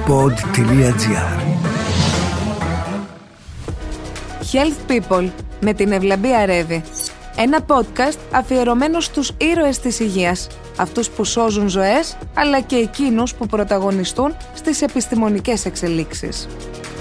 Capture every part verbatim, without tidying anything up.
pod.gr. Health People με την Ευλαμπία Ρέβη. Ένα podcast αφιερωμένο στους ήρωες της υγείας. Αυτούς που σώζουν ζωές, αλλά και εκείνους που πρωταγωνιστούν στις επιστημονικές εξελίξεις.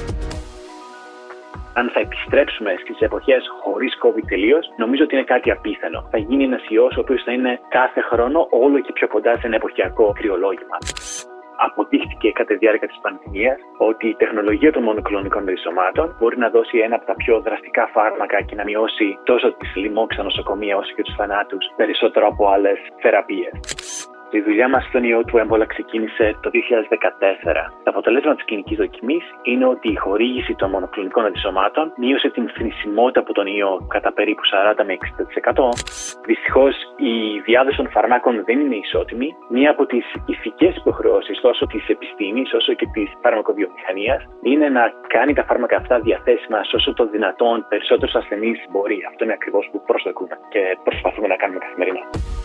Αν θα επιστρέψουμε στις εποχές χωρίς COVID τελείως, νομίζω ότι είναι κάτι απίθανο. Θα γίνει ένας ιός ο οποίος θα είναι κάθε χρόνο όλο και πιο κοντά σε ένα εποχιακό κρυολόγημα. Αποδείχτηκε κατά τη διάρκεια της πανδημίας ότι η τεχνολογία των μονοκλονικών ριζωμάτων μπορεί να δώσει ένα από τα πιο δραστικά φάρμακα και να μειώσει τόσο τις λοιμώξεις στα νοσοκομεία όσο και τους θανάτους περισσότερο από άλλες θεραπείες. Η δουλειά μας στον ιό του έμπολα ξεκίνησε το δύο χιλιάδες δεκατέσσερα. Το αποτέλεσμα της κλινικής δοκιμής είναι ότι η χορήγηση των μονοκλονικών αντισωμάτων μείωσε την θνησιμότητα από τον ιό κατά περίπου σαράντα με εξήντα τοις εκατό. Δυστυχώς, η διάδοση των φαρμάκων δεν είναι ισότιμη. Μία από τις ηθικές υποχρεώσεις τόσο της επιστήμης όσο και της φαρμακοβιομηχανίας είναι να κάνει τα φάρμακα αυτά διαθέσιμα σε όσο το δυνατόν περισσότερους ασθενείς μπορεί. Αυτό είναι ακριβώς που προσδοκούμε και προσπαθούμε να κάνουμε καθημερινά.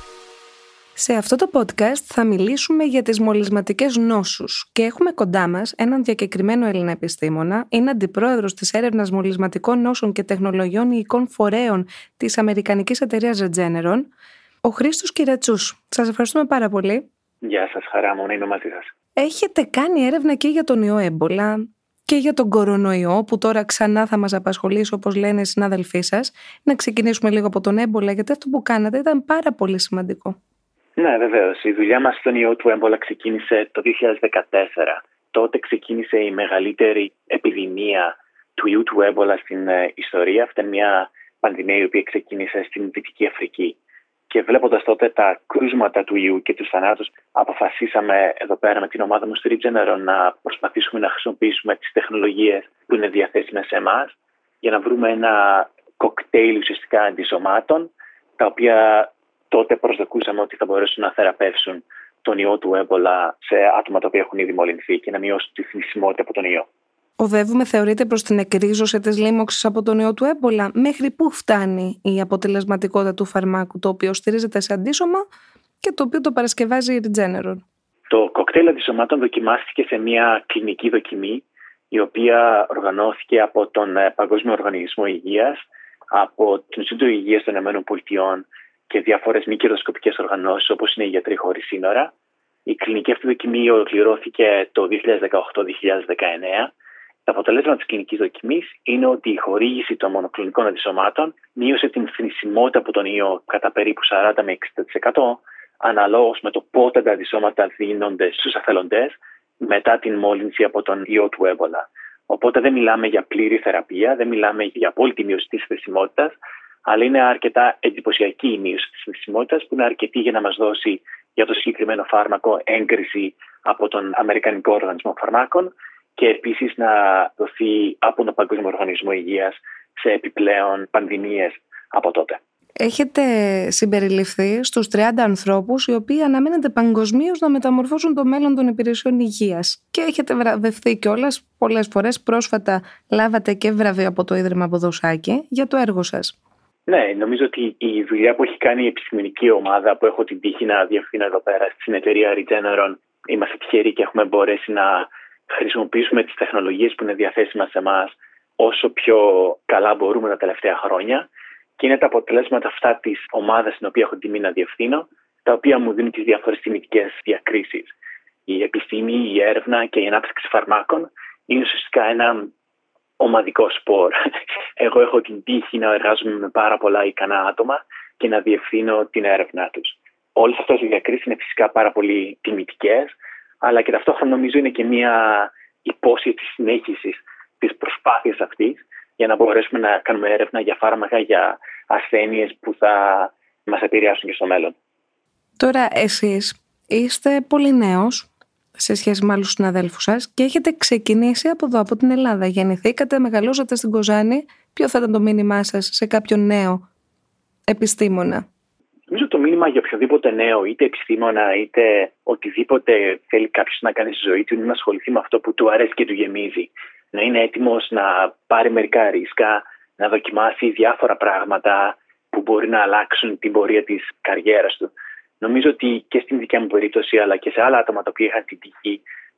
Σε αυτό το podcast θα μιλήσουμε για τις μολυσματικές νόσους και έχουμε κοντά μας έναν διακεκριμένο Έλληνα επιστήμονα, είναι αντιπρόεδρος της έρευνας μολυσματικών νόσων και τεχνολογιών ιικών φορέων της αμερικανικής εταιρείας Regeneron, ο Χρήστος Κυρετσούς. Σας ευχαριστούμε πάρα πολύ. Γεια σας, χαρά μου να είμαι μαζί σας. Έχετε κάνει έρευνα και για τον ιό έμπολα και για τον κορονοϊό που τώρα ξανά θα μας απασχολήσει, όπως λένε οι συνάδελφοί σας. Να ξεκινήσουμε λίγο από τον έμπολα, γιατί αυτό που κάνατε ήταν πάρα πολύ σημαντικό. Ναι, βεβαίως. Η δουλειά μας στον ιό του έμπολα ξεκίνησε το δύο χιλιάδες δεκατέσσερα. Τότε ξεκίνησε η μεγαλύτερη επιδημία του ιού του έμπολα στην ε, ιστορία. Αυτή είναι μια πανδημία η οποία ξεκίνησε στην Δυτική Αφρική. Και βλέποντας τότε τα κρούσματα του ιού και τους θανάτους, αποφασίσαμε εδώ πέρα με την ομάδα μου στη Regeneron να προσπαθήσουμε να χρησιμοποιήσουμε τις τεχνολογίες που είναι διαθέσιμες σε εμάς για να βρούμε ένα κοκτέιλ ουσιαστικά αντισωμάτων, τα οποία τότε προσδοκούσαμε ότι θα μπορέσουν να θεραπεύσουν τον ιό του έμπολα σε άτομα τα οποία έχουν ήδη μολυνθεί και να μειώσουν τη θνησιμότητα από τον ιό. Οδεύουμε, θεωρείτε, προς την εκρίζωση της λίμωξης από τον ιό του έμπολα? Μέχρι πού φτάνει η αποτελεσματικότητα του φαρμάκου, το οποίο στηρίζεται σε αντίσωμα και το οποίο το παρασκευάζει η Regeneron? Το κοκτέιλ αντισωμάτων δοκιμάστηκε σε μια κλινική δοκιμή, η οποία οργανώθηκε από τον Παγκόσμιο Οργανισμό Υγείας, από το Ινστιτούτο Υγείας των ΗΠΑ και διάφορες μη κερδοσκοπικές οργανώσεις όπως είναι οι Γιατροί Χωρίς Σύνορα. Η κλινική αυτή δοκιμή ολοκληρώθηκε το δύο χιλιάδες δεκαοκτώ δύο χιλιάδες δεκαεννέα. Το αποτέλεσμα της κλινικής δοκιμής είναι ότι η χορήγηση των μονοκλονικών αντισωμάτων μείωσε την θνησιμότητα από τον ιό κατά περίπου σαράντα με εξήντα τοις εκατό, αναλόγως με το πότε τα αντισώματα δίνονται στους εθελοντές μετά την μόλυνση από τον ιό του έμπολα. Οπότε δεν μιλάμε για πλήρη θεραπεία, δεν μιλάμε για απόλυτη μείωση της θνησιμότητας, αλλά είναι αρκετά εντυπωσιακή η μείωση της θνησιμότητας που είναι αρκετή για να μας δώσει για το συγκεκριμένο φάρμακο έγκριση από τον Αμερικανικό Οργανισμό Φαρμάκων και επίσης να δοθεί από τον Παγκόσμιο Οργανισμό Υγείας σε επιπλέον πανδημίες από τότε. Έχετε συμπεριληφθεί στους τριάντα ανθρώπους οι οποίοι αναμένεται παγκοσμίως να μεταμορφώσουν το μέλλον των υπηρεσιών υγείας και έχετε βραβευτεί κιόλας πολλές φορές. Πρόσφατα λάβατε και βραβείο από το Ίδρυμα Ποδοσάκη για το έργο σας. Ναι, νομίζω ότι η δουλειά που έχει κάνει η επιστημονική ομάδα που έχω την τύχη να διευθύνω εδώ πέρα στην εταιρεία Regeneron, είμαστε τυχεροί και έχουμε μπορέσει να χρησιμοποιήσουμε τις τεχνολογίες που είναι διαθέσιμες σε εμάς όσο πιο καλά μπορούμε τα τελευταία χρόνια και είναι τα αποτελέσματα αυτά της ομάδας στην οποία έχω τιμή να διευθύνω, τα οποία μου δίνουν τις διάφορες τιμητικές διακρίσεις. Η επιστήμη, η έρευνα και η ανάπτυξη φαρμάκων είναι ουσιαστικά ένα ομαδικό σπορ. Εγώ έχω την τύχη να εργάζομαι με πάρα πολλά ικανά άτομα και να διευθύνω την έρευνά τους. Όλες αυτές οι διακρίσεις είναι φυσικά πάρα πολύ τιμητικές, αλλά και ταυτόχρονα νομίζω είναι και μια υπόσχεση της συνέχισης της προσπάθειας αυτής για να μπορέσουμε να κάνουμε έρευνα για φάρμακα, για ασθένειες που θα μας επηρεάσουν και στο μέλλον. Τώρα εσείς είστε πολύ νέος σε σχέση με άλλους συναδέλφους σας και έχετε ξεκινήσει από εδώ, από την Ελλάδα. Γεννηθήκατε, μεγαλώσατε στην Κοζάνη. Ποιο θα ήταν το μήνυμά σας σε κάποιον νέο επιστήμονα? Νομίζω το μήνυμα για οποιοδήποτε νέο, είτε επιστήμονα, είτε οτιδήποτε θέλει κάποιος να κάνει στη ζωή του, είναι να ασχοληθεί με αυτό που του αρέσει και του γεμίζει. Να είναι έτοιμος να πάρει μερικά ρίσκα, να δοκιμάσει διάφορα πράγματα που μπορεί να αλλάξουν την πορεία της καριέρας του. Νομίζω ότι και στην δικιά μου περίπτωση, αλλά και σε άλλα άτομα τα οποία είχαν την τύχη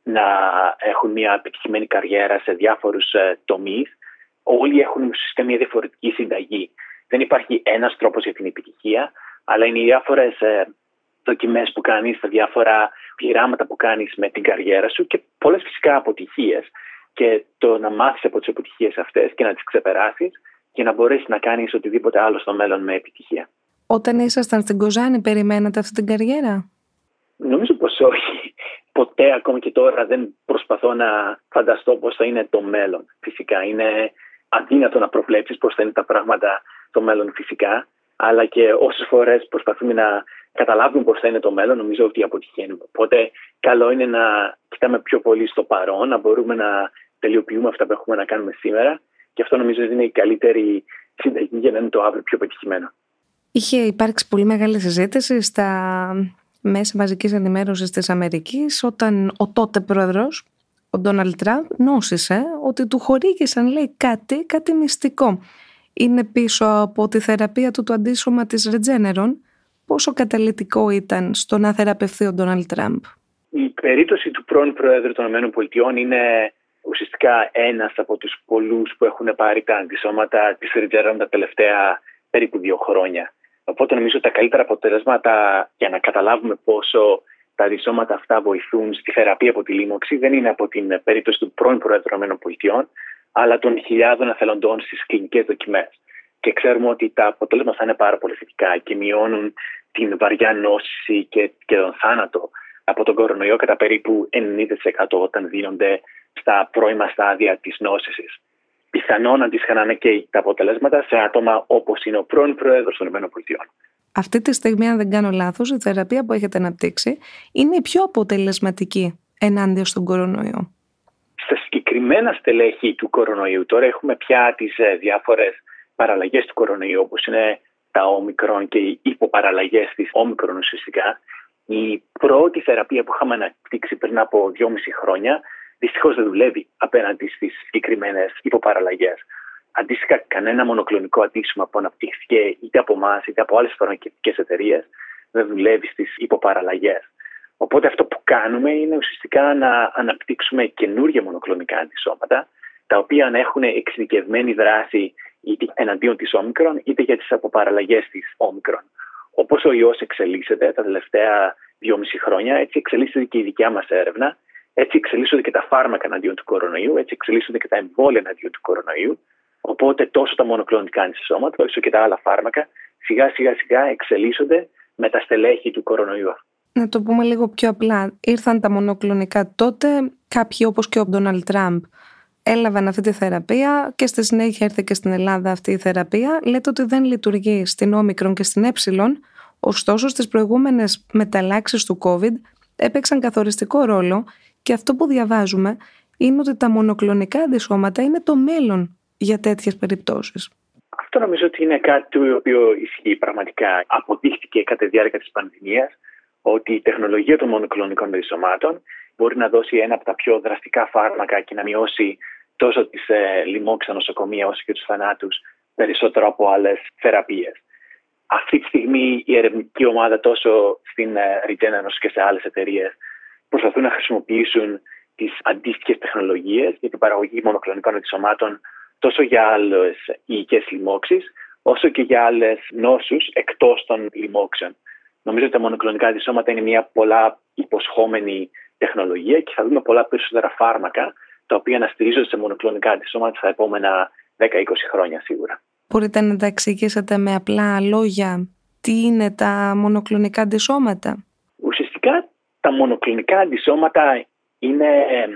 να έχουν μια επιτυχημένη καριέρα σε διάφορους ε, τομείς. Όλοι έχουν ουσιαστικά μια διαφορετική συνταγή. Δεν υπάρχει ένας τρόπος για την επιτυχία, αλλά είναι οι διάφορες ε, δοκιμές που κάνεις, τα διάφορα πειράματα που κάνεις με την καριέρα σου και πολλές φυσικά αποτυχίες. Και το να μάθεις από τις αποτυχίες αυτές και να τις ξεπεράσεις και να μπορέσεις να κάνεις οτιδήποτε άλλο στο μέλλον με επιτυχία. Όταν ήσασταν στην Κοζάνη, περιμένατε αυτή την καριέρα? Νομίζω πως όχι. Ποτέ, ακόμη και τώρα, δεν προσπαθώ να φανταστώ πώς θα είναι το μέλλον. Φυσικά είναι αδύνατο να προβλέψεις πώς θα είναι τα πράγματα στο μέλλον φυσικά, αλλά και όσες φορές προσπαθούμε να καταλάβουμε πώς θα είναι το μέλλον, νομίζω ότι αποτυχαίνουμε. Οπότε, καλό είναι να κοιτάμε πιο πολύ στο παρόν, να μπορούμε να τελειοποιούμε αυτά που έχουμε να κάνουμε σήμερα, και αυτό νομίζω ότι είναι η καλύτερη συνταγή για να είναι το αύριο πιο πετυχημένο. Είχε υπάρξει πολύ μεγάλη συζήτηση στα μέσα μαζικής ενημέρωσης της Αμερικής όταν ο τότε πρόεδρος, ο Ντόναλντ Τραμπ, νόσησε ότι του χορήγησαν, λέει, κάτι, κάτι μυστικό. Είναι πίσω από τη θεραπεία του το αντίσωμα της Regeneron. Πόσο καταλυτικό ήταν στο να θεραπευθεί ο Ντόναλντ Τραμπ? Η περίπτωση του πρώην Προέδρου των ΗΠΑ είναι ουσιαστικά ένας από τους πολλούς που έχουν πάρει τα αντισώματα της Regeneron τα τελευταία περίπου δύο χρόνια. Οπότε νομίζω τα καλύτερα αποτελέσματα για να καταλάβουμε πόσο τα αντισώματα αυτά βοηθούν στη θεραπεία από τη λίμωξη δεν είναι από την περίπτωση του πρώην Προέδρου των ΗΠΑ, αλλά των χιλιάδων εθελοντών στις κλινικές δοκιμές. Και ξέρουμε ότι τα αποτελέσματα θα είναι πάρα πολύ θετικά και μειώνουν την βαριά νόση και, και τον θάνατο από τον κορονοϊό κατά περίπου ενενήντα τοις εκατό όταν δίνονται στα πρώιμα στάδια της νόσησης. Πιθανόν να αντισχανάνε και τα αποτελέσματα σε άτομα όπως είναι ο πρώην Πρόεδρος των ΗΠΑ. Αυτή τη στιγμή, αν δεν κάνω λάθος, η θεραπεία που έχετε αναπτύξει είναι η πιο αποτελεσματική ενάντια στον κορονοϊό. Στα συγκεκριμένα στελέχη του κορονοϊού, τώρα έχουμε πια τις διάφορες παραλλαγές του κορονοϊού, όπως είναι τα όμικρον και οι υποπαραλλαγές της όμικρον ουσιαστικά. Η πρώτη θεραπεία που είχαμε αναπτύξει πριν από δυόμιση χρόνια δυστυχώς δεν δουλεύει απέναντι στις συγκεκριμένες υποπαραλλαγές. Αντίστοιχα, κανένα μονοκλονικό αντίσωμα που αναπτύχθηκε είτε από εμάς είτε από άλλες φαρμακευτικές εταιρείες δεν δουλεύει στις υποπαραλλαγές. Οπότε αυτό που κάνουμε είναι ουσιαστικά να αναπτύξουμε καινούργια μονοκλονικά αντισώματα, τα οποία να έχουν εξειδικευμένη δράση είτε εναντίον της όμικρον είτε για τις αποπαραλλαγές της όμικρον. Όπως ο ιός εξελίσσεται τα τελευταία δυόμιση χρόνια, έτσι εξελίσσεται και η δικιά μας έρευνα, έτσι εξελίσσονται και τα φάρμακα εναντίον του κορονοϊού, έτσι εξελίσσονται και τα εμβόλια εναντίον του κορονοϊού. Οπότε τόσο τα μονοκλονικά αντισώματα, όσο και τα άλλα φάρμακα, σιγά σιγά σιγά εξελίσσονται με τα στελέχη του κορονοϊού. Να το πούμε λίγο πιο απλά. Ήρθαν τα μονοκλονικά τότε, κάποιοι όπως και ο Ντόναλντ Τραμπ έλαβαν αυτή τη θεραπεία και στη συνέχεια ήρθε και στην Ελλάδα αυτή η θεραπεία. Λέτε ότι δεν λειτουργεί στην όμικρον και στην έψιλον, ωστόσο στις προηγούμενες μεταλλάξεις του COVID έπαιξαν καθοριστικό ρόλο και αυτό που διαβάζουμε είναι ότι τα μονοκλονικά αντισώματα είναι το μέλλον για τέτοιες περιπτώσεις. Αυτό νομίζω ότι είναι κάτι το οποίο ισχύει πραγματικά. Αποδείχθηκε κατά τη διάρκεια της πανδημίας ότι η τεχνολογία των μονοκλονικών αντισωμάτων μπορεί να δώσει ένα από τα πιο δραστικά φάρμακα και να μειώσει τόσο τις ε, λοιμώξεις στα νοσοκομεία όσο και τους θανάτους περισσότερο από άλλες θεραπείες. Αυτή τη στιγμή η ερευνητική ομάδα τόσο στην ε, Regeneron όσο και σε άλλες εταιρείες προσπαθούν να χρησιμοποιήσουν τις αντίστοιχες τεχνολογίες για την παραγωγή μονοκλονικών αντισωμάτων τόσο για άλλες ιικές λοιμώξεις όσο και για άλλες νόσους εκτός των λοιμώξεων. Νομίζω ότι τα μονοκλονικά αντισώματα είναι μια πολλά υποσχόμενη τεχνολογία και θα δούμε πολλά περισσότερα φάρμακα τα οποία να στηρίζονται σε μονοκλονικά αντισώματα στα επόμενα δέκα με είκοσι χρόνια σίγουρα. Μπορείτε να τα εξηγήσετε με απλά λόγια τι είναι τα μονοκλονικά αντισώματα? Ουσιαστικά τα μονοκλονικά αντισώματα είναι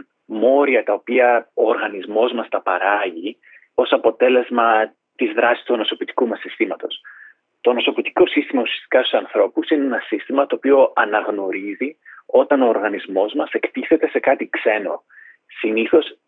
μόρια τα οποία ο οργανισμός μας τα παράγει ως αποτέλεσμα της δράσης του νοσοποιητικού μας συστήματος. Το νοσοποιητικό σύστημα ουσιαστικά στους ανθρώπους είναι ένα σύστημα το οποίο αναγνωρίζει όταν ο οργανισμός μας εκτίθεται σε κάτι ξένο. Συνήθως,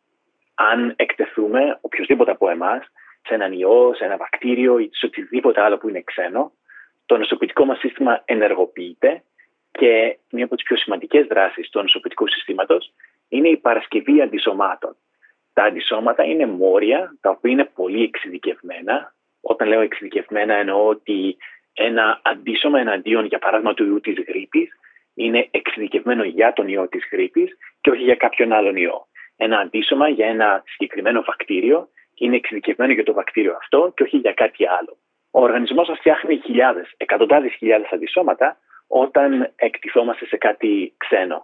αν εκτεθούμε οποιοδήποτε από εμάς σε έναν ιό, σε ένα βακτήριο ή σε οτιδήποτε άλλο που είναι ξένο, το νοσοποιητικό μας σύστημα ενεργοποιείται και μία από τις πιο σημαντικές δράσεις του νοσοποιητικού συστήματος είναι η παρασκευή αντισωμάτων. Τα αντισώματα είναι μόρια τα οποία είναι πολύ εξειδικευμένα. Όταν λέω εξειδικευμένα εννοώ ότι ένα αντίσωμα εναντίον, για παράδειγμα, του ιού της γρίπης είναι εξειδικευμένο για τον ιό της γρίπης και όχι για κάποιον άλλον ιό. Ένα αντίσωμα για ένα συγκεκριμένο βακτήριο είναι εξειδικευμένο για το βακτήριο αυτό και όχι για κάτι άλλο. Ο οργανισμός μας φτιάχνει χιλιάδες, εκατοντάδες χιλιάδες αντισώματα όταν εκτιθόμαστε σε κάτι ξένο.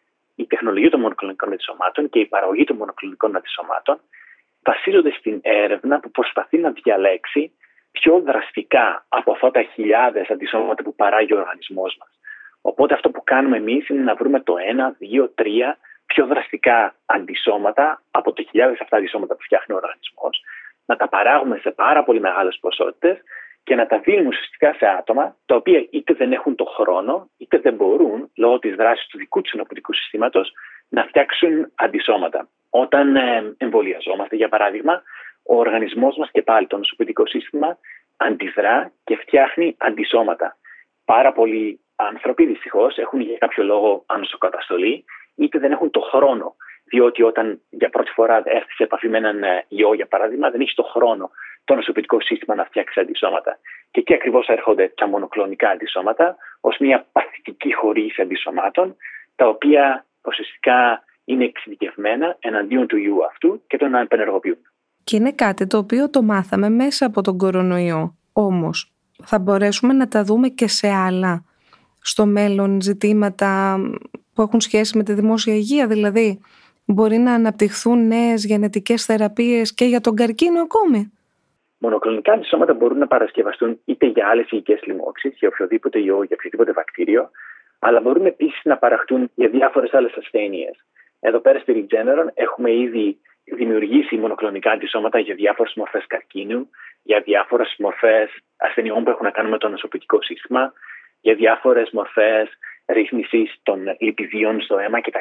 Η τεχνολογία των μονοκλονικών αντισωμάτων και η παραγωγή των μονοκλονικών αντισωμάτων βασίζονται στην έρευνα που προσπαθεί να διαλέξει πιο δραστικά από αυτά τα χιλιάδες αντισώματα που παράγει ο οργανισμός μας. Οπότε αυτό που κάνουμε εμείς είναι να βρούμε το ένα, δύο, τρία πιο δραστικά αντισώματα από τα χιλιάδες αυτά αντισώματα που φτιάχνει ο οργανισμός, να τα παράγουμε σε πάρα πολύ μεγάλες ποσότητες και να τα δίνουμε ουσιαστικά σε άτομα τα οποία είτε δεν έχουν το χρόνο, είτε δεν μπορούν, λόγω της δράσης του δικού τους ενοχοποιητικού συστήματος, να φτιάξουν αντισώματα. Όταν ε, εμβολιαζόμαστε, για παράδειγμα, ο οργανισμός μας και πάλι το νοσοποιητικό σύστημα αντιδρά και φτιάχνει αντισώματα. Πάρα πολλοί άνθρωποι δυστυχώς έχουν για κάποιο λόγο ανοσοκαταστολή, είτε δεν έχουν το χρόνο. Διότι όταν για πρώτη φορά έρθει σε επαφή με έναν ιό, για παράδειγμα, δεν έχει το χρόνο το νοσοποιητικό σύστημα να φτιάξει αντισώματα. Και εκεί ακριβώς έρχονται τα μονοκλονικά αντισώματα, ως μια παθητική χορήγηση αντισωμάτων, τα οποία ουσιαστικά είναι εξειδικευμένα εναντίον του ιού αυτού και τον απενεργοποιούν. Και είναι κάτι το οποίο το μάθαμε μέσα από τον κορονοϊό. Όμως, θα μπορέσουμε να τα δούμε και σε άλλα στο μέλλον ζητήματα που έχουν σχέση με τη δημόσια υγεία, δηλαδή μπορεί να αναπτυχθούν νέες γενετικές θεραπείες και για τον καρκίνο ακόμη. Μονοκλονικά αντισώματα μπορούν να παρασκευαστούν είτε για άλλες υγικές λοιμώξεις, για οποιοδήποτε ιό, για οποιοδήποτε βακτήριο, αλλά μπορούν επίσης να παραχτούν για διάφορες άλλες ασθένειες. Εδώ πέρα στη Regeneron έχουμε ήδη δημιουργήσει μονοκλονικά αντισώματα για διάφορες μορφές καρκίνου, για διάφορες μορφές ασθενειών που έχουν να κάνουν με το νοσοποιητικό σύστημα, για διάφορες μορφές ρύθμισης των λιπιδίων στο αίμα κτλ.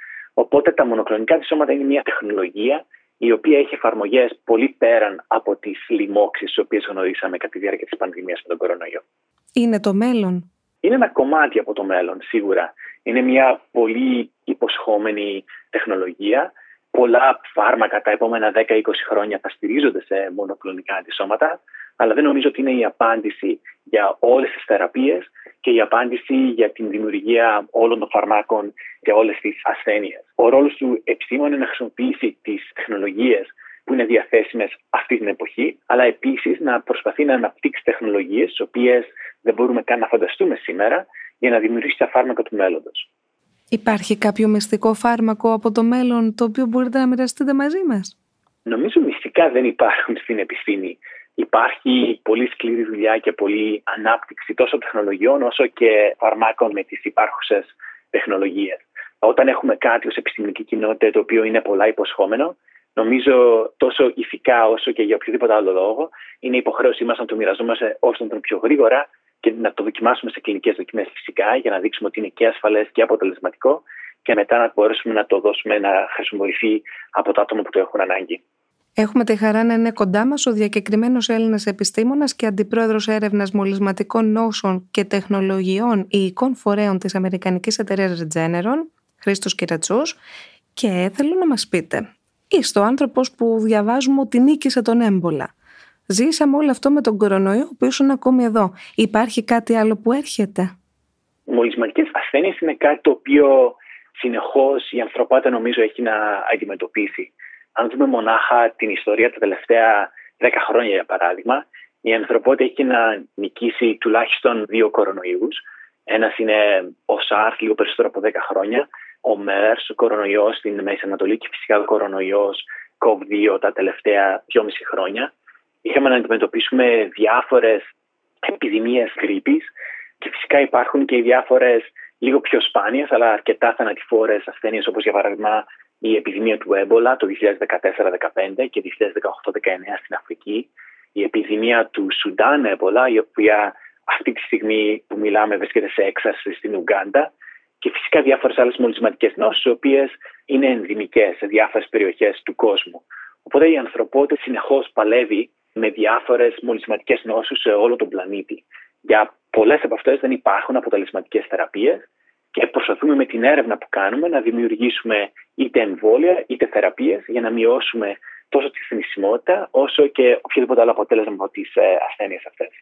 Οπότε τα μονοκλονικά αντισώματα είναι μια τεχνολογία η οποία έχει εφαρμογές πολύ πέραν από τις λοιμώξεις τις οποίες γνωρίσαμε κατά τη διάρκεια της πανδημίας με τον κορονοϊό. Είναι το μέλλον. Είναι ένα κομμάτι από το μέλλον, σίγουρα. Είναι μια πολύ υποσχόμενη τεχνολογία. Πολλά φάρμακα τα επόμενα δέκα με είκοσι χρόνια θα στηρίζονται σε μονοκλονικά αντισώματα, αλλά δεν νομίζω ότι είναι η απάντηση για όλες τις θεραπείες και η απάντηση για την δημιουργία όλων των φαρμάκων για όλες τις ασθένειες. Ο ρόλος του επιστήμονα είναι να χρησιμοποιήσει τις τεχνολογίες που είναι διαθέσιμες αυτή την εποχή, αλλά επίσης να προσπαθεί να αναπτύξει τεχνολογίες τις οποίες δεν μπορούμε καν να φανταστούμε σήμερα για να δημιουργήσει τα φάρμακα του μέλλοντος. Υπάρχει κάποιο μυστικό φάρμακο από το μέλλον το οποίο μπορείτε να μοιραστείτε μαζί μας? Νομίζω μυστικά δεν υπάρχουν στην επιστήμη. Υπάρχει πολύ σκληρή δουλειά και πολύ ανάπτυξη τόσο τεχνολογιών όσο και φαρμάκων με τις υπάρχουσες τεχνολογίες. Όταν έχουμε κάτι ως επιστημονική κοινότητα το οποίο είναι πολλά υποσχόμενο, νομίζω τόσο ηθικά όσο και για οποιοδήποτε άλλο λόγο, είναι υποχρέωσή μας να το μοιραζόμαστε όσο το πιο γρήγορα και να το δοκιμάσουμε σε κλινικές δοκιμές φυσικά για να δείξουμε ότι είναι και ασφαλές και αποτελεσματικό και μετά να μπορέσουμε να το δώσουμε να χρησιμοποιηθεί από τα άτομα που το έχουν ανάγκη. Έχουμε τη χαρά να είναι κοντά μας ο διακεκριμένος Έλληνας επιστήμονας και αντιπρόεδρος έρευνας μολυσματικών νόσων και τεχνολογιών ιικών φορέων της αμερικανικής εταιρείας Regeneron, Χρήστος Κυρατσός, και θέλω να μας πείτε, είστε ο άνθρωπος που διαβάζουμε ότι νίκησε τον έμπολα. Ζήσαμε όλο αυτό με τον κορονοϊό που ήσουν ακόμη εδώ. Υπάρχει κάτι άλλο που έρχεται? Οι μολυσματικές ασθένειες είναι κάτι το οποίο συνεχώς η ανθρωπότητα νομίζω έχει να αντιμετωπίσει. Αν δούμε μονάχα την ιστορία τα τελευταία δέκα χρόνια, για παράδειγμα, η ανθρωπότητα έχει να νικήσει τουλάχιστον δύο κορονοϊούς. Ένας είναι ο SARS, λίγο περισσότερο από δέκα χρόνια, ο MERS, ο κορονοϊός στην Μέση Ανατολή και φυσικά ο κορονοϊός κοβ δύο τα τελευταία δυόμιση χρόνια. Είχαμε να αντιμετωπίσουμε διάφορες επιδημίες γρίπης και φυσικά υπάρχουν και οι διάφορες λίγο πιο σπάνιες αλλά αρκετά θανατηφόρες ασθένειες, όπως για παράδειγμα η επιδημία του έμπολα το δύο χιλιάδες δεκατέσσερα δεκαπέντε και δύο χιλιάδες δεκαοκτώ δεκαεννέα στην Αφρική, η επιδημία του Σουντάν έμπολα, η οποία αυτή τη στιγμή που μιλάμε βρίσκεται σε έξαρση στην Ουγκάντα, και φυσικά διάφορες άλλες μολυσματικές νόσους, οι οποίες είναι ενδυμικές σε διάφορες περιοχές του κόσμου. Οπότε η ανθρωπότητα συνεχώς παλεύει με διάφορες μολυσματικές νόσους σε όλο τον πλανήτη. Για πολλές από αυτές δεν υπάρχουν αποτελεσματικές θεραπείες και προσπαθούμε με την έρευνα που κάνουμε να δημιουργήσουμε είτε εμβόλια είτε θεραπείες για να μειώσουμε τόσο τη θνησιμότητα όσο και οποιοδήποτε άλλο αποτέλεσμα από τις ασθένειες αυτές.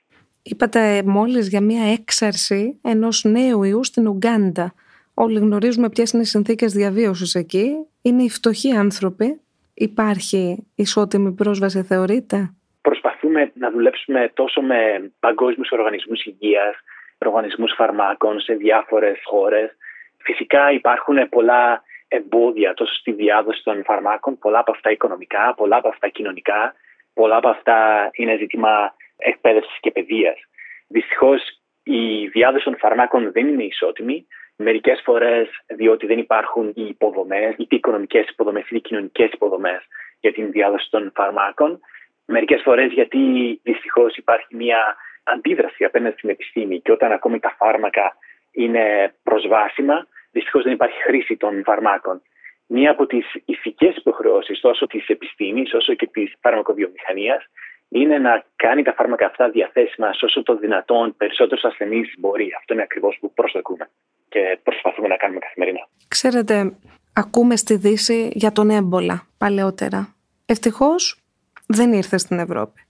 Είπατε μόλις για μια έξαρση ενός νέου ιού στην Ουγκάντα. Όλοι γνωρίζουμε ποιες είναι οι συνθήκες διαβίωσης εκεί. Είναι οι φτωχοί άνθρωποι. Υπάρχει ισότιμη πρόσβαση, θεωρείτε? Προσπαθούμε να δουλέψουμε τόσο με παγκόσμιους οργανισμούς υγείας, οργανισμούς φαρμάκων σε διάφορες χώρες. Φυσικά υπάρχουν πολλά εμπόδια τόσο στη διάδοση των φαρμάκων, πολλά από αυτά οικονομικά, πολλά από αυτά κοινωνικά, πολλά από αυτά είναι ζήτημα εκπαίδευσης και παιδείας. Δυστυχώς η διάδοση των φαρμάκων δεν είναι ισότιμη. Μερικές φορές διότι δεν υπάρχουν οι υποδομές, είτε οικονομικές υποδομές είτε κοινωνικές υποδομές για την διάδοση των φαρμάκων. Μερικές φορές γιατί δυστυχώς υπάρχει μια αντίδραση απέναντι στην επιστήμη και όταν ακόμη τα φάρμακα είναι προσβάσιμα, δυστυχώς δεν υπάρχει χρήση των φαρμάκων. Μία από τις ηθικές υποχρεώσεις τόσο της επιστήμης όσο και της φαρμακοβιομηχανίας είναι να κάνει τα φάρμακα αυτά διαθέσιμα σε όσο το δυνατόν περισσότερους ασθενείς μπορεί. Αυτό είναι ακριβώς που προσδοκούμε και προσπαθούμε να κάνουμε καθημερινά. Ξέρετε, ακούμε στη Δύση για τον έμπολα παλαιότερα. Ευτυχώς δεν ήρθε στην Ευρώπη.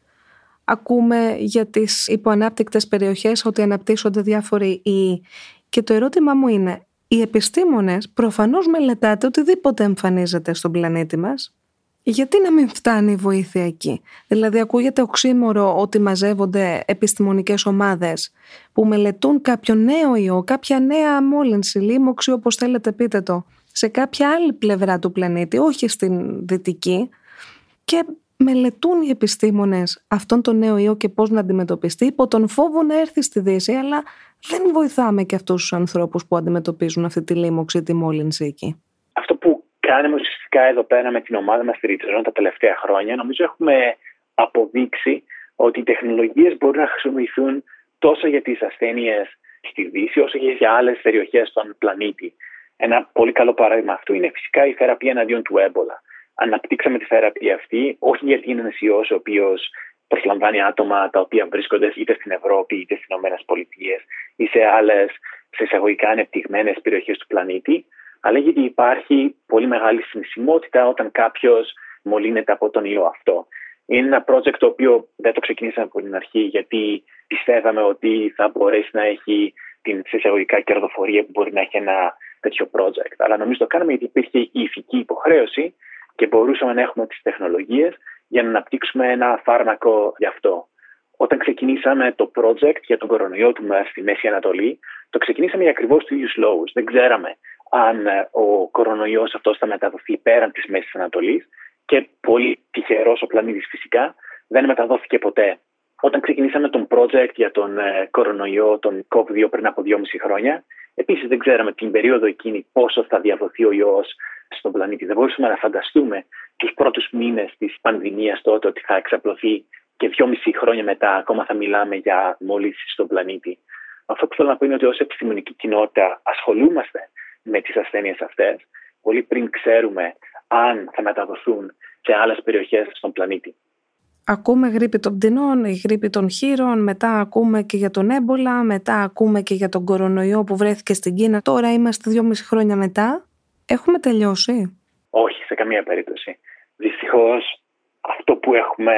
Ακούμε για τις υποανάπτυκτες περιοχές ότι αναπτύσσονται διάφοροι ιοί. Και το ερώτημα μου είναι, οι επιστήμονες προφανώς μελετάτε οτιδήποτε εμφανίζεται στον πλανήτη μας. Γιατί να μην φτάνει η βοήθεια εκεί? Δηλαδή ακούγεται οξύμορο ότι μαζεύονται επιστημονικές ομάδες που μελετούν κάποιο νέο ιό, κάποια νέα μόλυνση, λίμωξη όπως θέλετε πείτε το, σε κάποια άλλη πλευρά του πλανήτη, όχι στην δυτική, και μελετούν οι επιστήμονες αυτόν τον νέο ιό και πώς να αντιμετωπιστεί υπό τον φόβο να έρθει στη Δύση, αλλά δεν βοηθάμε και αυτούς τους ανθρώπους που αντιμετωπίζουν αυτή τη λίμωξη, τη μόλυνση εκεί. Αυτό που κάνουμε ουσιαστικά εδώ πέρα με την ομάδα μας στη Ριτσερόν τα τελευταία χρόνια, νομίζω έχουμε αποδείξει ότι οι τεχνολογίες μπορούν να χρησιμοποιηθούν τόσο για τις ασθένειες στη Δύση όσο και για άλλες περιοχές στον πλανήτη. Ένα πολύ καλό παράδειγμα αυτού είναι φυσικά η θεραπεία εναντίον του έμπολα. Αναπτύξαμε τη θεραπεία αυτή όχι γιατί είναι ένας ιός ο οποίος προσλαμβάνει άτομα τα οποία βρίσκονται είτε στην Ευρώπη είτε στις ΗΠΑ ή σε άλλες σε εισαγωγικά ανεπτυγμένες περιοχές του πλανήτη, αλλά γιατί υπάρχει πολύ μεγάλη συνησιμότητα όταν κάποιος μολύνεται από τον ιό αυτό. Είναι ένα project το οποίο δεν το ξεκινήσαμε από την αρχή γιατί πιστεύαμε ότι θα μπορέσει να έχει την εισαγωγικά κερδοφορία που μπορεί να έχει ένα τέτοιο project. Αλλά νομίζω το κάναμε γιατί υπήρχε η ηθική υποχρέωση και μπορούσαμε να έχουμε τις τεχνολογίες για να αναπτύξουμε ένα φάρμακο γι' αυτό. Όταν ξεκινήσαμε το project για τον κορονοϊό του MERS στη Μέση Ανατολή, το ξεκινήσαμε για ακριβώς τους ίδιους λόγους. Δεν ξέραμε αν ο κορονοϊός αυτός θα μεταδοθεί πέραν της Μέσης Ανατολής και πολύ τυχερός ο πλανήτης φυσικά δεν μεταδόθηκε ποτέ. Όταν ξεκινήσαμε τον project για τον κορονοϊό, τον κόβ δύο πριν από δυόμιση χρόνια, επίσης δεν ξέραμε την περίοδο εκείνη πόσο θα διαδοθεί ο ιός στον πλανήτη. Δεν μπορούσαμε να φανταστούμε τους πρώτους μήνες της πανδημίας τότε ότι θα εξαπλωθεί και δυόμιση χρόνια μετά ακόμα θα μιλάμε για μόλυνση στον πλανήτη. Αυτό που θέλω να πω είναι ότι ως επιστημονική κοινότητα ασχολούμαστε με τις ασθένειες αυτές πολύ πριν ξέρουμε αν θα μεταδοθούν σε άλλες περιοχές στον πλανήτη. Ακούμε γρίπη των πτηνών, η γρίπη των χείρων, μετά ακούμε και για τον έμπολα, μετά ακούμε και για τον κορονοϊό που βρέθηκε στην Κίνα. Τώρα είμαστε δυόμιση χρόνια μετά. Έχουμε τελειώσει? Όχι, σε καμία περίπτωση. Δυστυχώς αυτό που έχουμε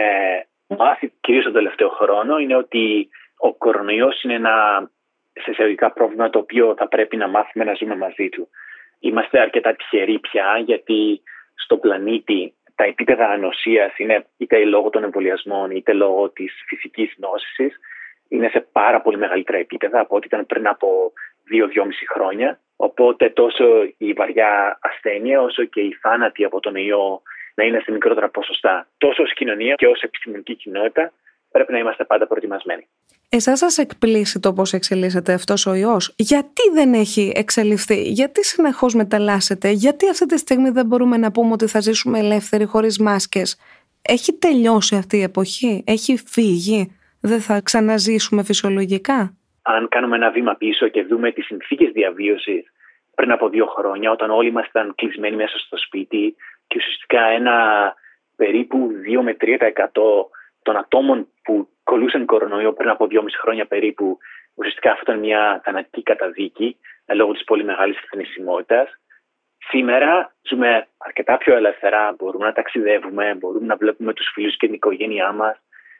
μάθει κυρίως τον τελευταίο χρόνο είναι ότι ο κορονοϊός είναι ένα σε εισαγωγικά πρόβλημα το οποίο θα πρέπει να μάθουμε να ζούμε μαζί του. Είμαστε αρκετά τυχεροί πια γιατί στον πλανήτη τα επίπεδα ανοσίας είναι είτε λόγω των εμβολιασμών είτε λόγω της φυσικής νόσησης είναι σε πάρα πολύ μεγαλύτερα επίπεδα από ό,τι ήταν πριν από δύο με δυόμιση χρόνια. Οπότε τόσο η βαριά ασθένεια όσο και οι θάνατοι από τον ιό να είναι σε μικρότερα ποσοστά. Τόσο ως κοινωνία και ως επιστημονική κοινότητα πρέπει να είμαστε πάντα προετοιμασμένοι. Εσάς σας εκπλήσει το πώς εξελίσσεται αυτός ο ιός? Γιατί δεν έχει εξελιχθεί? Γιατί συνεχώς μεταλλάσσεται? Γιατί αυτή τη στιγμή δεν μπορούμε να πούμε ότι θα ζήσουμε ελεύθεροι χωρίς μάσκες? Έχει τελειώσει αυτή η εποχή? Έχει φύγει? Δεν θα ξαναζήσουμε φυσιολογικά? Αν κάνουμε ένα βήμα πίσω και δούμε τις συνθήκες διαβίωσης πριν από δύο χρόνια, όταν όλοι ήμασταν κλεισμένοι μέσα στο σπίτι και ουσιαστικά ένα περίπου δύο με τρία τοις εκατό των ατόμων που κολλούσαν κορονοϊό πριν από δυόμιση χρόνια περίπου, ουσιαστικά αυτό ήταν μια θανατική καταδίκη λόγω της πολύ μεγάλης θνησιμότητας. Σήμερα ζούμε αρκετά πιο ελεύθερα, μπορούμε να ταξιδεύουμε, μπορούμε να βλέπουμε τους φίλους και την οικογένειά μας.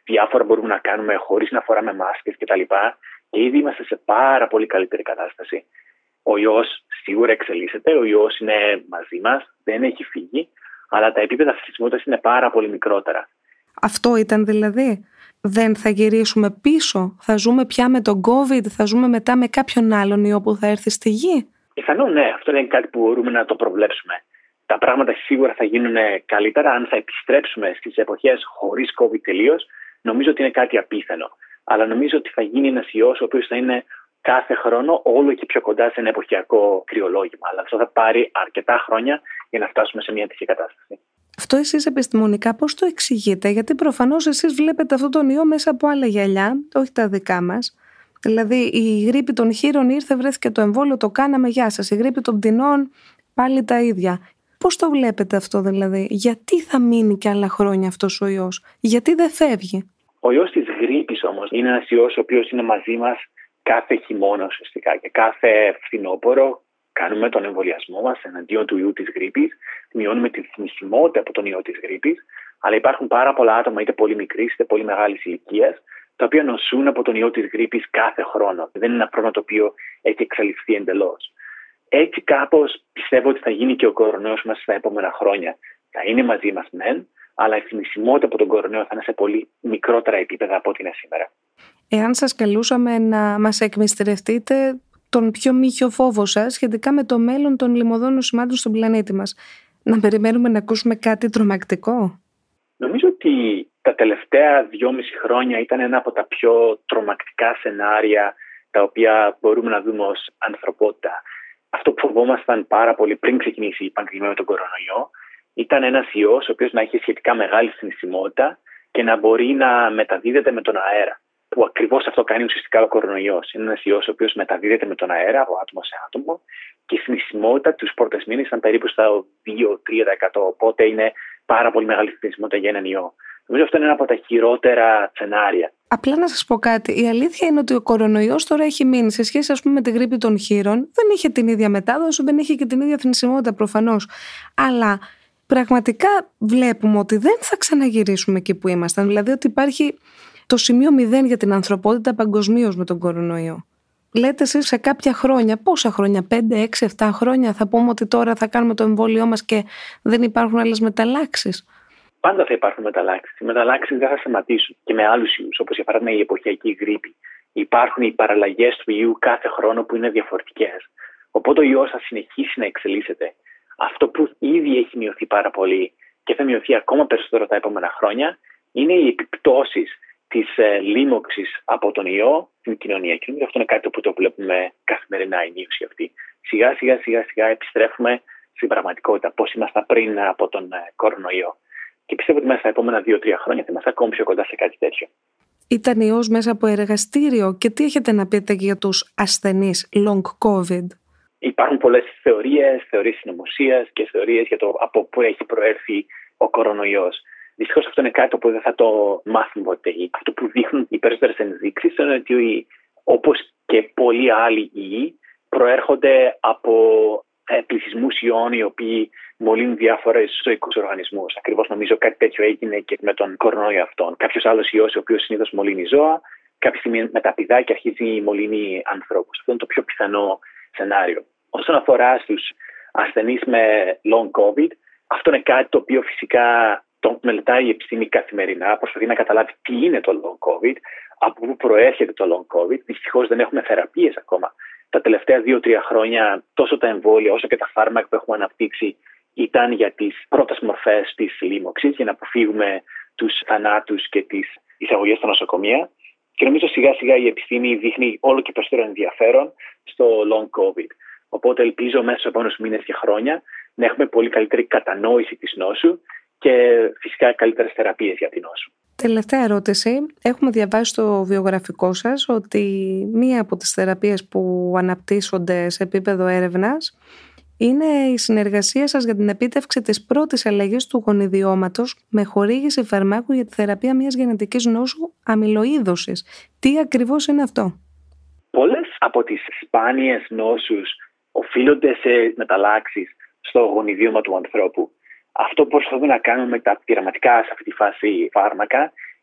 διάφορα μπορούμε να κάνουμε χωρίς να φοράμε μάσκες κτλ. Και ήδη είμαστε σε πάρα πολύ καλύτερη κατάσταση. Ο ιός σίγουρα εξελίσσεται, ο ιός είναι μαζί μας, δεν έχει φύγει, αλλά τα επίπεδα θνησιμότητας είναι πάρα πολύ μικρότερα. Αυτό ήταν δηλαδή? Δεν θα γυρίσουμε πίσω? Θα ζούμε πια με τον COVID? Θα ζούμε μετά με κάποιον άλλον ιό που θα έρθει στη γη? Πιθανόν ναι, αυτό είναι κάτι που μπορούμε να το προβλέψουμε. Τα πράγματα σίγουρα θα γίνουν καλύτερα αν θα επιστρέψουμε στις εποχές χωρίς COVID τελείως. Νομίζω ότι είναι κάτι απίθανο. Αλλά νομίζω ότι θα γίνει ένας ιός ο οποίος θα είναι κάθε χρόνο όλο και πιο κοντά σε ένα εποχιακό κρυολόγημα. Αλλά αυτό θα πάρει αρκετά χρόνια για να φτάσουμε σε μια τέτοια κατάσταση. Αυτό εσείς επιστημονικά πώς το εξηγείτε? Γιατί προφανώς εσείς βλέπετε αυτόν τον ιό μέσα από άλλα γυαλιά, όχι τα δικά μας. Δηλαδή η γρίπη των χείρων ήρθε, βρέθηκε το εμβόλιο, το κάναμε, γεια σας. Η γρίπη των πτηνών πάλι τα ίδια. Πώς το βλέπετε αυτό δηλαδή? Γιατί θα μείνει και άλλα χρόνια αυτός ο ιός? Γιατί δεν φεύγει? Ο ιός της γρίπης όμως είναι ένας ιός ο οποίος είναι μαζί μας κάθε χειμώνα ουσιαστικά και κάθε φθινόπωρο κάνουμε τον εμβολιασμό μας εναντίον του ιού της γρίπης, μειώνουμε τη θνησιμότητα από τον ιό της γρίπης, αλλά υπάρχουν πάρα πολλά άτομα είτε πολύ μικρής είτε πολύ μεγάλης ηλικίας, τα οποία νοσούν από τον ιό της γρίπης κάθε χρόνο. Δεν είναι ένα πρόβλημα το οποίο έχει εξαλειφθεί εντελώς. Έτσι κάπως πιστεύω ότι θα γίνει και ο κορονοϊός μας στα επόμενα χρόνια. Θα είναι μαζί μας μεν, αλλά η θνησιμότητα από τον κορονοϊό θα είναι σε πολύ μικρότερα επίπεδα από ό,τι είναι σήμερα. Εάν σας καλούσαμε να μας εκμυστηρευτείτε τον πιο μύχιο φόβο σας σχετικά με το μέλλον των λιμωδών νοσημάτων στον πλανήτη μας, να περιμένουμε να ακούσουμε κάτι τρομακτικό? Νομίζω ότι τα τελευταία δυόμιση χρόνια ήταν ένα από τα πιο τρομακτικά σενάρια τα οποία μπορούμε να δούμε ως ανθρωπότητα. Αυτό που φοβόμασταν πάρα πολύ πριν ξεκινήσει η πανδημία με τον κορονοϊό ήταν ένας ιός ο οποίος να έχει σχετικά μεγάλη θνησιμότητα και να μπορεί να μεταδίδεται με τον αέρα. Που ακριβώς αυτό κάνει ουσιαστικά ο κορονοϊός. Είναι ένας ιός ο οποίος μεταδίδεται με τον αέρα από άτομο σε άτομο και η θνησιμότητα τους πρώτες μήνες ήταν περίπου στα δύο με τρία τοις εκατό. Οπότε είναι πάρα πολύ μεγάλη θνησιμότητα για έναν ιό. Νομίζω αυτό είναι ένα από τα χειρότερα σενάρια. Απλά να σας πω κάτι. Η αλήθεια είναι ότι ο κορονοϊός τώρα έχει μείνει σε σχέση, ας πούμε, με τη γρίπη των χείρων. Δεν είχε την ίδια μετάδοση, δεν είχε και την ίδια θνησιμότητα προφανώς. Αλλά πραγματικά βλέπουμε ότι δεν θα ξαναγυρίσουμε εκεί που ήμασταν. Δηλαδή ότι υπάρχει το σημείο μηδέν για την ανθρωπότητα παγκοσμίως με τον κορονοϊό. Λέτε εσείς σε κάποια χρόνια, πόσα χρόνια, πέντε, έξι, επτά χρόνια, θα πούμε ότι τώρα θα κάνουμε το εμβόλιό μας και δεν υπάρχουν άλλες μεταλλάξεις? Πάντα θα υπάρχουν μεταλλάξεις. Οι μεταλλάξεις δεν θα σταματήσουν και με άλλους ιούς, όπως για παράδειγμα η εποχιακή γρίπη. Υπάρχουν οι παραλλαγές του ιού κάθε χρόνο που είναι διαφορετικές. Οπότε ο ιός θα συνεχίσει να εξελίσσεται. Αυτό που ήδη έχει μειωθεί πάρα πολύ και θα μειωθεί ακόμα περισσότερο τα επόμενα χρόνια είναι οι επιπτώσεις της ε, λίμωξης από τον ιό στην κοινωνία. Και αυτό είναι κάτι που το βλέπουμε καθημερινά, η μείωση αυτή. Σιγά σιγά σιγά σιγά επιστρέφουμε στην πραγματικότητα, πώς ήμασταν πριν από τον ε, κορονοϊό. Και πιστεύω ότι μέσα στα επόμενα δύο τρία χρόνια θα είμαστε ακόμη πιο κοντά σε κάτι τέτοιο. Ήταν ιός μέσα από εργαστήριο και τι έχετε να πείτε για τους ασθενείς long COVID? Υπάρχουν πολλές θεωρίες, θεωρίες συνωμοσίας και θεωρίες για το από πού έχει προέρθει ο κορονοϊός. Δυστυχώς αυτό είναι κάτι που δεν θα το μάθουμε ποτέ. Αυτό που δείχνουν οι περισσότερες ενδείξεις είναι ότι όπως και πολλοί άλλοι ιοί προέρχονται από πληθυσμούς ιών οι οποίοι μολύνουν διάφορες ζωικούς οργανισμούς. Ακριβώς νομίζω κάτι τέτοιο έγινε και με τον κορονοϊό αυτόν. Κάποιος άλλος ιός ο οποίος συνήθως μολύνει ζώα, κάποια στιγμή με τα πηδάκια αρχίζει η μολύνει ανθρώπους. Αυτό είναι το πιο πιθανό σενάριο. Όσον αφορά στους ασθενείς με long COVID, αυτό είναι κάτι το οποίο φυσικά το μελετάει η επιστήμη καθημερινά, προσπαθεί να καταλάβει τι είναι το long COVID, από πού προέρχεται το long COVID. Δυστυχώς δεν έχουμε θεραπείες ακόμα. Τα τελευταία δύο τρία χρόνια, τόσο τα εμβόλια όσο και τα φάρμακα που έχουμε αναπτύξει ήταν για τις πρώτες μορφές της λίμωξης, για να αποφύγουμε τους θανάτους και τις εισαγωγές στα νοσοκομεία. Και νομίζω σιγά σιγά η επιστήμη δείχνει όλο και περισσότερο ενδιαφέρον στο long COVID. Οπότε ελπίζω μέσα στους επόμενους μήνες και χρόνια να έχουμε πολύ καλύτερη κατανόηση της νόσου και φυσικά καλύτερες θεραπείες για την νόσο. Τελευταία ερώτηση. Έχουμε διαβάσει στο βιογραφικό σας ότι μία από τις θεραπείες που αναπτύσσονται σε επίπεδο έρευνας είναι η συνεργασία σας για την επίτευξη της πρώτης αλλαγής του γονιδιώματος με χορήγηση φαρμάκου για τη θεραπεία μιας γενετικής νόσου αμυλοείδωσης. Τι ακριβώς είναι αυτό? Πολλές από τις σπάνιες νόσους οφείλονται σε μεταλλάξεις στο γονιδίωμα του ανθρώπου. Αυτό που προσπαθούμε να κάνουμε με τα πειραματικά σε αυτή τη φάση φάρμακα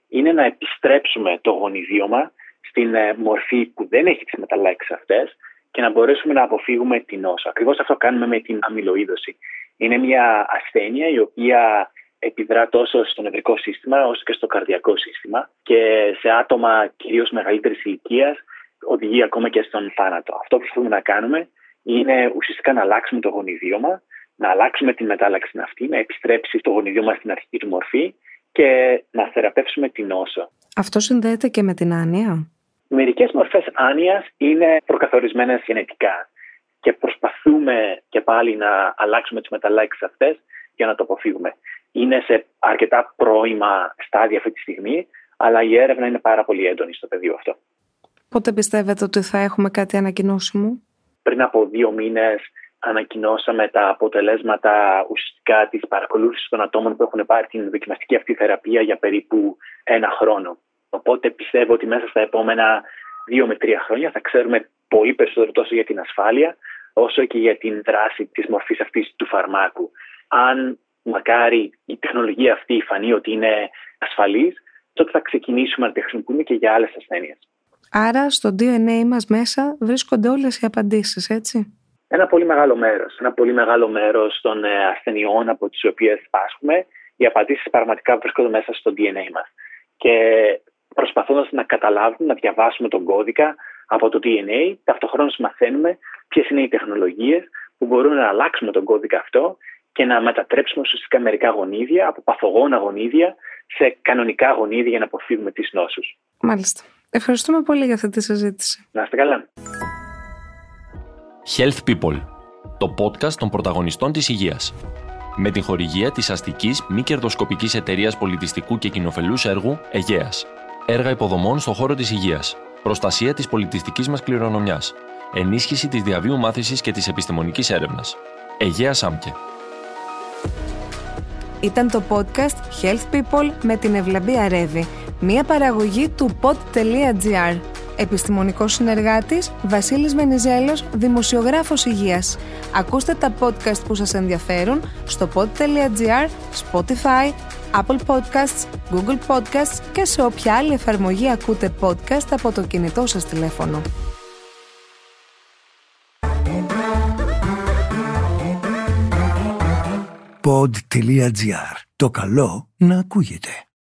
είναι να επιστρέψουμε το γονιδίωμα στην μορφή που δεν έχει τις μεταλλάξεις αυτές και να μπορέσουμε να αποφύγουμε την νόσο. Ακριβώς αυτό κάνουμε με την αμυλοείδωση. Είναι μια ασθένεια η οποία επιδρά τόσο στο νευρικό σύστημα όσο και στο καρδιακό σύστημα και σε άτομα κυρίως μεγαλύτερης ηλικίας οδηγεί ακόμα και στον θάνατο. Αυτό που θέλουμε να κάνουμε είναι ουσιαστικά να αλλάξουμε το γονιδίωμα, να αλλάξουμε την μετάλλαξη αυτή, να επιστρέψει το γονιδίωμα στην αρχική του μορφή και να θεραπεύσουμε την νόσο. Αυτό συνδέεται και με την άνοια? Μερικές μορφές άνοιας είναι προκαθορισμένες γενετικά και προσπαθούμε και πάλι να αλλάξουμε τις μεταλλάξεις αυτές για να το αποφύγουμε. Είναι σε αρκετά πρώιμα στάδια αυτή τη στιγμή, αλλά η έρευνα είναι πάρα πολύ έντονη στο πεδίο αυτό. Πότε πιστεύετε ότι θα έχουμε κάτι ανακοινώσιμο? Πριν από δύο μήνες ανακοινώσαμε τα αποτελέσματα ουσιαστικά της παρακολούθησης των ατόμων που έχουν πάρει την δοκιμαστική αυτή θεραπεία για περίπου ένα χρόνο. Οπότε πιστεύω ότι μέσα στα επόμενα δύο με τρία χρόνια θα ξέρουμε πολύ περισσότερο τόσο για την ασφάλεια όσο και για την δράση της μορφής αυτής του φαρμάκου. Αν μακάρι η τεχνολογία αυτή φανεί ότι είναι ασφαλής, τότε θα ξεκινήσουμε να τη χρησιμοποιούμε και για άλλες ασθένειες. Άρα στο ντι εν έι μας μέσα βρίσκονται όλες οι απαντήσεις, έτσι? Ένα πολύ μεγάλο μέρος. Ένα πολύ μεγάλο μέρος των ασθενειών από τις οποίες πάσχουμε, οι απαντήσεις πραγματικά βρίσκονται μέσα στο ντι εν έι μας. Και προσπαθώντας να καταλάβουμε, να διαβάσουμε τον κώδικα από το ντι εν έι, ταυτοχρόνως μαθαίνουμε ποιες είναι οι τεχνολογίες που μπορούν να αλλάξουμε τον κώδικα αυτό και να μετατρέψουμε ουσιαστικά μερικά γονίδια από παθογόνα γονίδια σε κανονικά γονίδια για να αποφύγουμε τις νόσους. Μάλιστα. Ευχαριστούμε πολύ για αυτή τη συζήτηση. Να είστε καλά. Health People, το podcast των πρωταγωνιστών της υγείας. Με την χορηγία της αστικής μη κερδοσκοπικής εταιρείας πολιτιστικού και κοινοφελούς έργου Αιγαίας. Έργα υποδομών στον χώρο της υγείας. Προστασία της πολιτιστικής μας κληρονομιάς. Ενίσχυση της διαβίου μάθησης και της επιστημονικής έρευνας. Αιγαίας άμκε. Ήταν το podcast Health People με την Ευλαμπία Ρέβη, μία παραγωγή του pod τελεία gr. Επιστημονικός συνεργάτης Βασίλης Βενιζέλος, δημοσιογράφος υγείας. Ακούστε τα podcast που σας ενδιαφέρουν στο pod τελεία gr, Spotify, Apple Podcasts, Google Podcasts και σε όποια άλλη εφαρμογή ακούτε podcast από το κινητό σας τηλέφωνο. pod τελεία gr. Το καλό να ακούγεται.